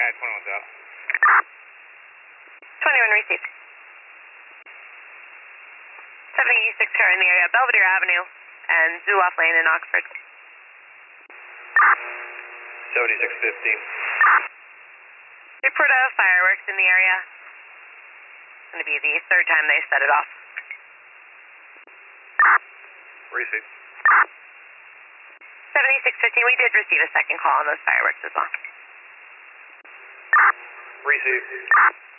Alright, 21's out. 21 received. 76 car in the area, Belvedere Avenue and Zuloff Lane in Oxford. 7615. Report of fireworks in the area. It's going to be the third time they set it off. Receive. 7615, we did receive a second call on those fireworks as well. Receive.